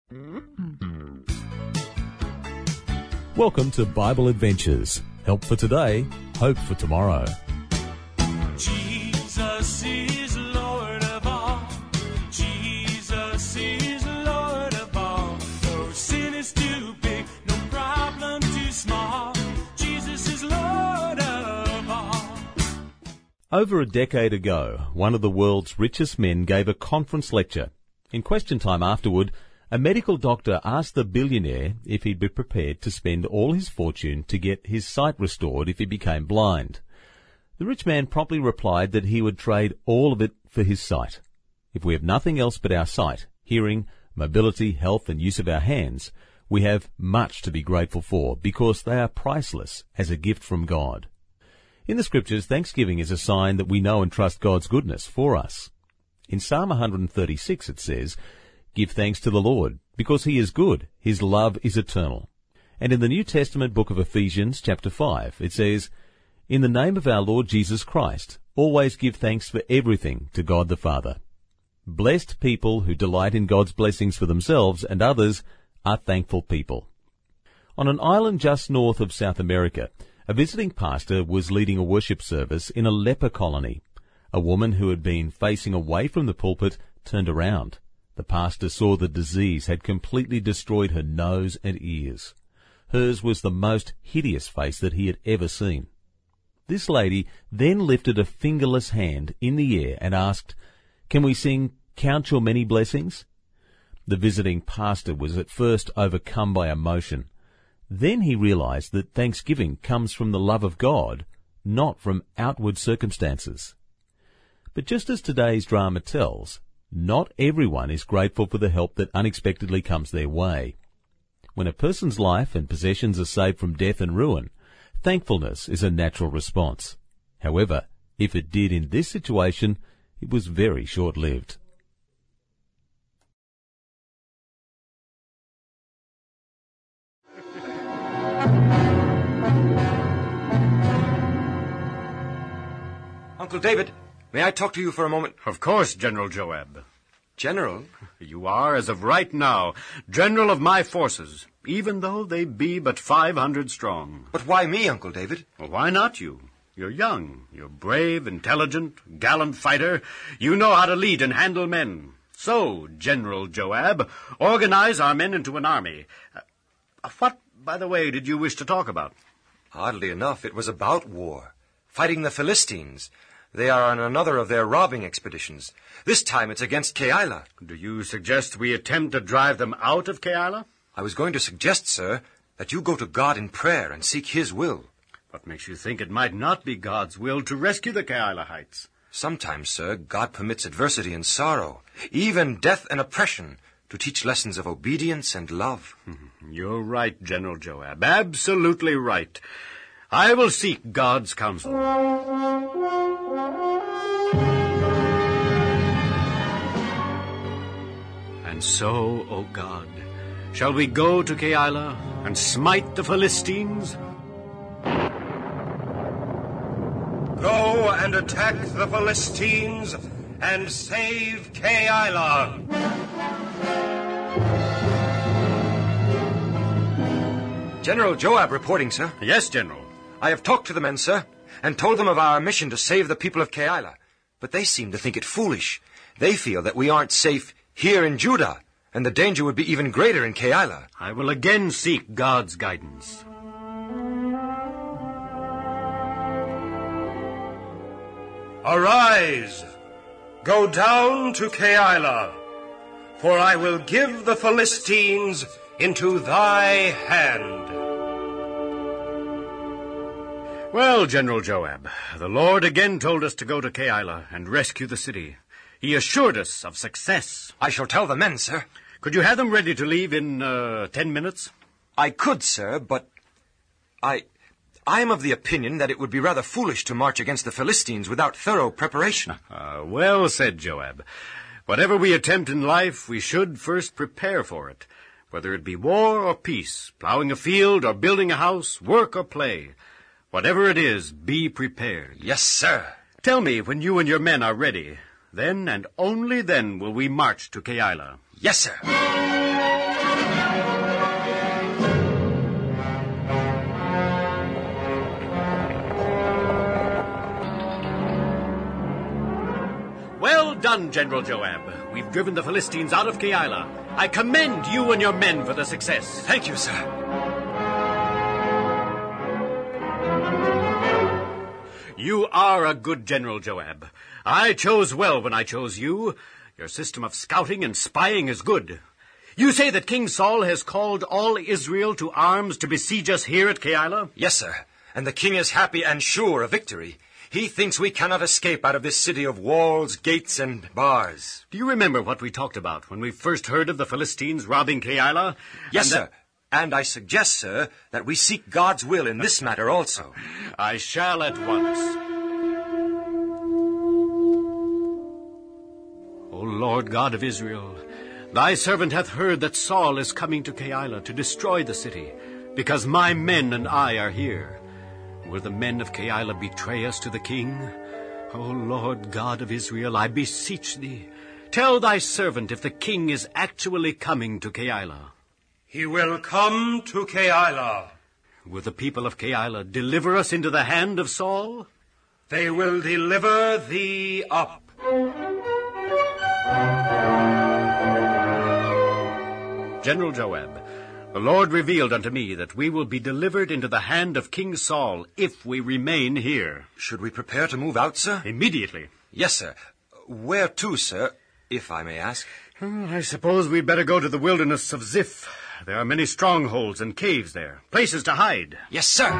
Welcome to Bible Adventures. Help for today, hope for tomorrow. Jesus is Lord of all. Jesus is Lord of all. No sin is too big, no problem too small. Jesus is Lord of all. Over a decade ago, one of the world's richest men gave a conference lecture. In question time afterward, a medical doctor asked the billionaire if he'd be prepared to spend all his fortune to get his sight restored if he became blind. The rich man promptly replied that he would trade all of it for his sight. If we have nothing else but our sight, hearing, mobility, health and use of our hands, we have much to be grateful for because they are priceless as a gift from God. In the Scriptures, thanksgiving is a sign that we know and trust God's goodness for us. In Psalm 136 it says, "Give thanks to the Lord, because he is good, his love is eternal." And in the New Testament book of Ephesians, chapter 5, it says, "In the name of our Lord Jesus Christ, always give thanks for everything to God the Father." Blessed people who delight in God's blessings for themselves and others are thankful people. On an island just north of South America, a visiting pastor was leading a worship service in a leper colony. A woman who had been facing away from the pulpit turned around. The pastor saw the disease had completely destroyed her nose and ears. Hers was the most hideous face that he had ever seen. This lady then lifted a fingerless hand in the air and asked, "Can we sing 'Count Your Many Blessings'?" The visiting pastor was at first overcome by emotion. Then he realized that thanksgiving comes from the love of God, not from outward circumstances. But just as today's drama tells, not everyone is grateful for the help that unexpectedly comes their way. When a person's life and possessions are saved from death and ruin, thankfulness is a natural response. However, if it did in this situation, it was very short-lived. Uncle David, may I talk to you for a moment? Of course, General Joab. General? You are, as of right now, general of my forces, even though they be but 500 strong. But why me, Uncle David? Well, why not you? You're young. You're brave, intelligent, gallant fighter. You know how to lead and handle men. So, General Joab, organize our men into an army. What, by the way, did you wish to talk about? Oddly enough, it was about war. Fighting the Philistines. They are on another of their robbing expeditions. This time it's against Keilah. Do you suggest we attempt to drive them out of Keilah? I was going to suggest, sir, that you go to God in prayer and seek his will. What makes you think it might not be God's will to rescue the Keilahite? Sometimes, sir, God permits adversity and sorrow, even death and oppression, to teach lessons of obedience and love. You're right, General Joab. Absolutely right. I will seek God's counsel. And so, O God, shall we go to Keilah and smite the Philistines? Go and attack the Philistines and save Keilah. General Joab reporting, sir. Yes, General. I have talked to the men, sir, and told them of our mission to save the people of Keilah. But they seem to think it foolish. They feel that we aren't safe here in Judah, and the danger would be even greater in Keilah. I will again seek God's guidance. Arise, go down to Keilah, for I will give the Philistines into thy hand. Well, General Joab, the Lord again told us to go to Keilah and rescue the city. He assured us of success. I shall tell the men, sir. Could you have them ready to leave in 10 minutes? I could, sir, but I am of the opinion that it would be rather foolish to march against the Philistines without thorough preparation. Well said, Joab. Whatever we attempt in life, we should first prepare for it. Whether it be war or peace, plowing a field or building a house, work or play. Whatever it is, be prepared. Yes, sir. Tell me when you and your men are ready. Then and only then will we march to Keilah. Yes, sir. done, General Joab. We've driven the Philistines out of Keilah. I commend you and your men for the success. Thank you, sir. You are a good general, Joab. I chose well when I chose you. Your system of scouting and spying is good. You say that King Saul has called all Israel to arms to besiege us here at Keilah? Yes, sir. And the king is happy and sure of victory. He thinks we cannot escape out of this city of walls, gates, and bars. Do you remember what we talked about when we first heard of the Philistines robbing Keilah? Yes, sir. And I suggest, sir, that we seek God's will in this matter also. I shall at once. O Lord God of Israel, thy servant hath heard that Saul is coming to Keilah to destroy the city, because my men and I are here. Will the men of Keilah betray us to the king? O Lord God of Israel, I beseech thee, tell thy servant if the king is actually coming to Keilah. He will come to Keilah. Will the people of Keilah deliver us into the hand of Saul? They will deliver thee up. General Joab, the Lord revealed unto me that we will be delivered into the hand of King Saul if we remain here. Should we prepare to move out, sir? Immediately. Yes, sir. Where to, sir, if I may ask? I suppose we'd better go to the wilderness of Ziph. There are many strongholds and caves there, places to hide. Yes, sir.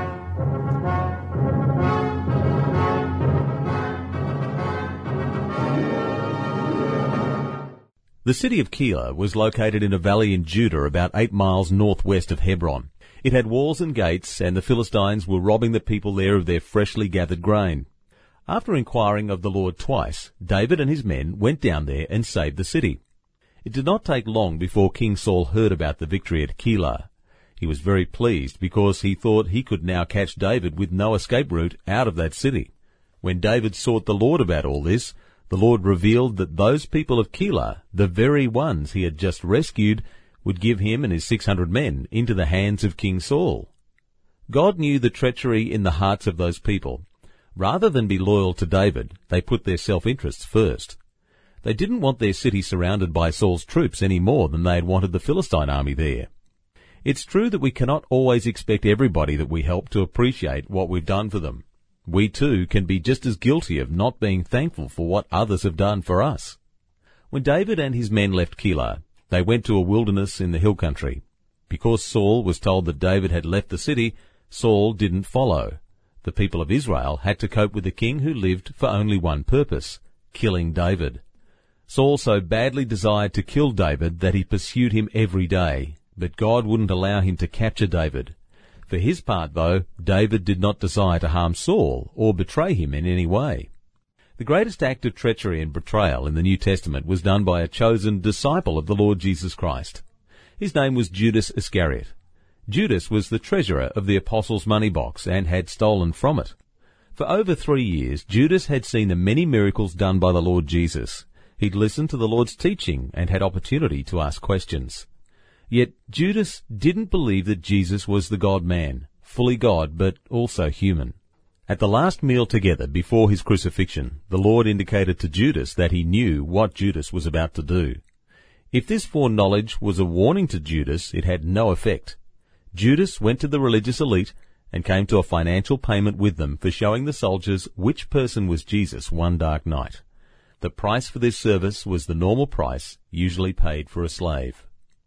The city of Keilah was located in a valley in Judah about 8 miles northwest of Hebron. It had walls and gates, and the Philistines were robbing the people there of their freshly gathered grain. After inquiring of the Lord twice, David and his men went down there and saved the city. It did not take long before King Saul heard about the victory at Keilah. He was very pleased because he thought he could now catch David with no escape route out of that city. When David sought the Lord about all this, the Lord revealed that those people of Keilah, the very ones he had just rescued, would give him and his 600 men into the hands of King Saul. God knew the treachery in the hearts of those people. Rather than be loyal to David, they put their self-interests first. They didn't want their city surrounded by Saul's troops any more than they had wanted the Philistine army there. It's true that we cannot always expect everybody that we help to appreciate what we've done for them. We too can be just as guilty of not being thankful for what others have done for us. When David and his men left Keilah, they went to a wilderness in the hill country. Because Saul was told that David had left the city, Saul didn't follow. The people of Israel had to cope with a king who lived for only one purpose, killing David. Saul so badly desired to kill David that he pursued him every day, but God wouldn't allow him to capture David. For his part, though, David did not desire to harm Saul or betray him in any way. The greatest act of treachery and betrayal in the New Testament was done by a chosen disciple of the Lord Jesus Christ. His name was Judas Iscariot. Judas was the treasurer of the apostles' money box and had stolen from it. For over 3 years, Judas had seen the many miracles done by the Lord Jesus. He'd listened to the Lord's teaching and had opportunity to ask questions. Yet Judas didn't believe that Jesus was the God-man, fully God but also human. At the last meal together before his crucifixion, the Lord indicated to Judas that he knew what Judas was about to do. If this foreknowledge was a warning to Judas, it had no effect. Judas went to the religious elite and came to a financial payment with them for showing the soldiers which person was Jesus one dark night. The price for this service was the normal price usually paid for a slave.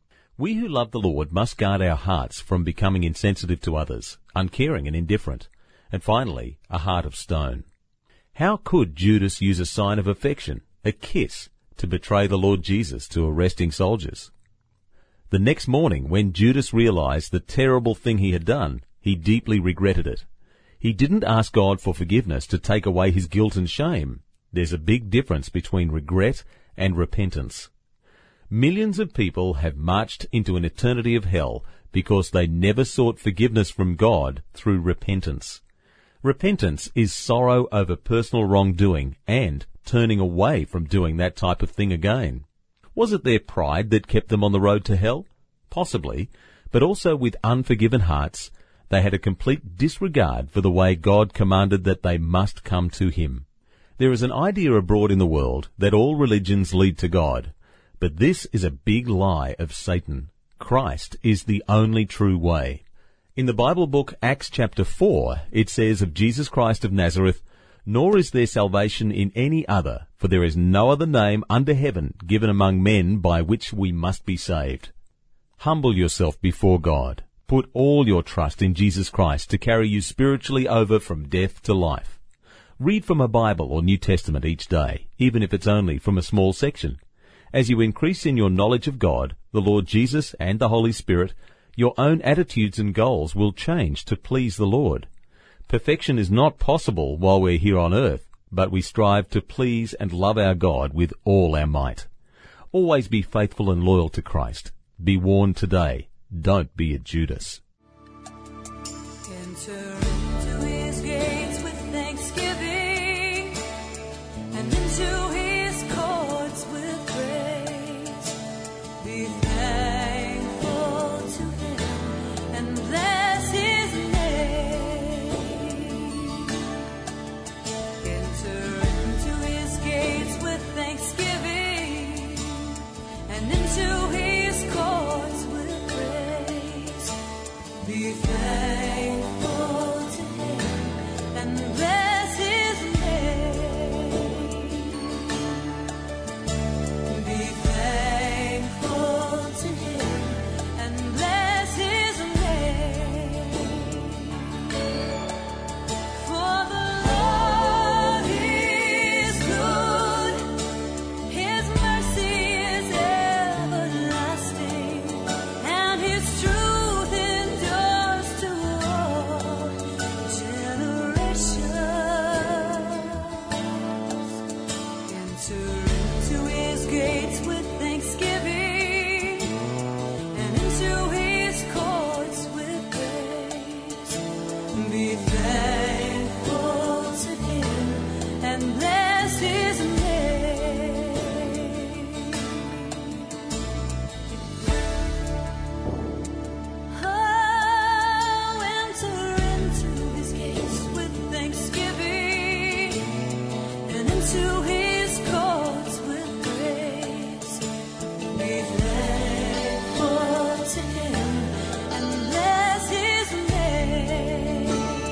We who love the Lord must guard our hearts from becoming insensitive to others, uncaring and indifferent, and finally, a heart of stone. How could Judas use a sign of affection, a kiss, to betray the Lord Jesus to arresting soldiers? The next morning, when Judas realized the terrible thing he had done, he deeply regretted it. He didn't ask God for forgiveness to take away his guilt and shame. There's a big difference between regret and repentance. Millions of people have marched into an eternity of hell because they never sought forgiveness from God through repentance. Repentance is sorrow over personal wrongdoing and turning away from doing that type of thing again. Was it their pride that kept them on the road to hell? Possibly, but also with unforgiven hearts, they had a complete disregard for the way God commanded that they must come to him. There is an idea abroad in the world that all religions lead to God, but this is a big lie of Satan. Christ is the only true way. In the Bible book Acts chapter 4, it says of Jesus Christ of Nazareth, "Nor is there salvation in any other, for there is no other name under heaven given among men by which we must be saved." Humble yourself before God. Put all your trust in Jesus Christ to carry you spiritually over from death to life. Read from a Bible or New Testament each day, even if it's only from a small section. As you increase in your knowledge of God, the Lord Jesus and the Holy Spirit, your own attitudes and goals will change to please the Lord. Perfection is not possible while we're here on earth, but we strive to please and love our God with all our might. Always be faithful and loyal to Christ. Be warned today. Don't be a Judas. Enter into his gates with thanksgiving, and into his courts with praise. Be thankful to him, and bless his name. Enter into his gates with thanksgiving, and into his courts with praise. Be thankful to him, and bless his name. Be thankful to him, and bless his name. For the Lord is good, his mercy is everlasting, and his truth endures to all generations. Enter into his gates with thanksgiving, and into his courts with praise. Be thankful to him, and bless his name. Oh, enter into his gates with thanksgiving, and into his courts with praise. Be thankful to him, and bless his name.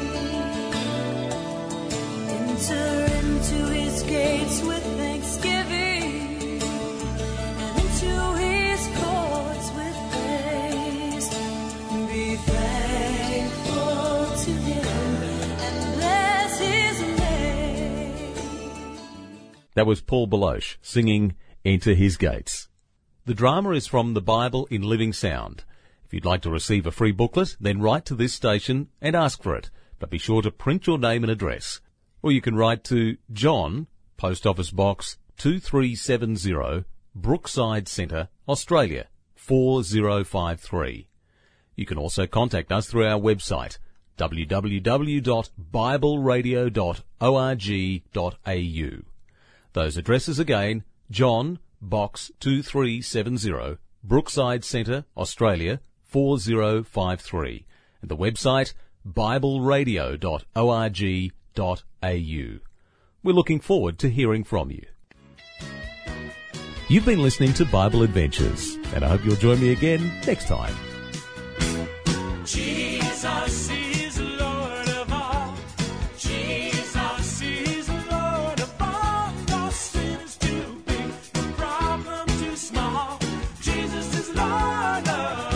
Enter into his gates with thanksgiving, and into his courts with praise. Be thankful to him, and bless his name. That was Paul Baloche singing Enter His Gates. The drama is from the Bible in Living Sound. If you'd like to receive a free booklet, then write to this station and ask for it. But be sure to print your name and address. Or you can write to John, Post Office Box 2370, Brookside Centre, Australia 4053. You can also contact us through our website www.bibleradio.org.au. Those addresses again: John, Box 2370, Brookside Centre, Australia 4053, and the website bibleradio.org.au. We're looking forward to hearing from you. You've been listening to Bible Adventures, and I hope you'll join me again next time. Jesus is Lord of all. Jesus is Lord of all. No sin is too big, no problem too small. Jesus is Lord of